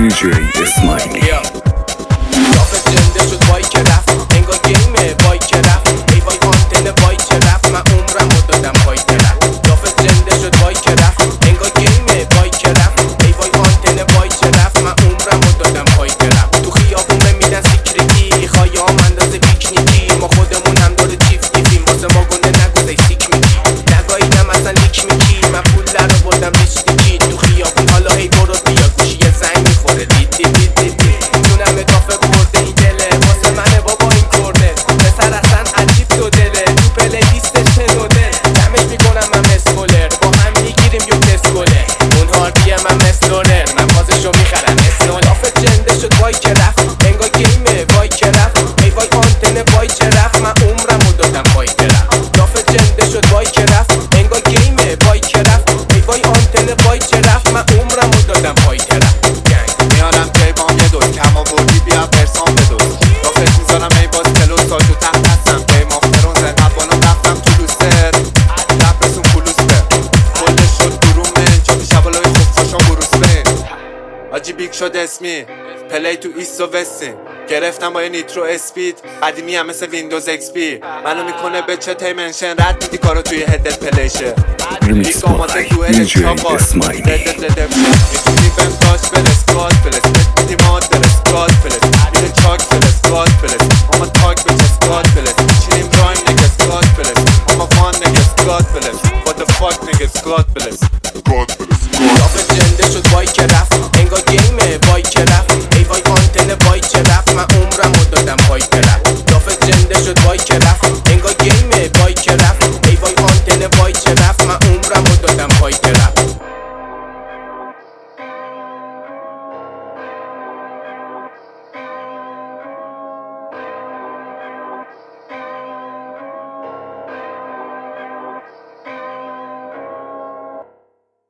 DJ اسماعیلی. رافت زنده شد وای که رفت انگار گیمه وای که رفت ای وای آنتن وای که رفت من عمرم رو دادم وای که رفت رافت زنده شد وای که رفت انگار گیمه وای که رفت ای وای آنتن وای که رفت من عمرم رو دادم وای که رفت تو خیابون میدن سیکریتی خواهیام اندازه پیکنیکی ما خودمون هم داره چیف دیفیم واسه ما گنده نگوزه سیک میگی نگاهیدم اصلا لیک میگی من پول در رو بردم رشتیکی تو خیابون حالا هی برو بیا گوشی یه زنگ میخوره دید دید دید دید جونم کافه برده این دله واسه منه بابا این کرده پسر اصلا عجیب تو دله تو پلی لیستش نودل دمش میکنم من مسکولر با هم میگیریم یو تسکوله اون هاردیه من مسلورر من بازشو میخرم اسنول آفت جنده شد وای که رفت انگار گیمه وای که رفت ای وای آنتن وای که رفت من عمرم رو دادم وای که رفت آفت جنده شد وای که رفت انگار گیمه وای که رفت ای وای آنتن وای که رفت من عمرم رو دادم وای که رفت میارم کیبام یه دوست کم آوردی بیا پرسان بدوز رافت میذارم ای باز کلو ساجو تحت هستم قیم آفترون زن قبانو رفتم تو لوستر رفرسون پولوسته کلش شد گرومن چاپی شبالای خوب خوشان بروس بین آجی بیگ شد اسمی پلی تو ایست و وستین گرفتم با یه نیترو اسپید قدیمی هم مثل ویندوز ایکس پی منو میکنه به چه تیمنشن رد میدی کارو توی هدت پلیشه ریمیکس بای DJ اسماعیلی. میتونی بهم داشت بل اسکات بل اسپت میدی ماد بل اسکات بل اسپت میره چاک بل اسکات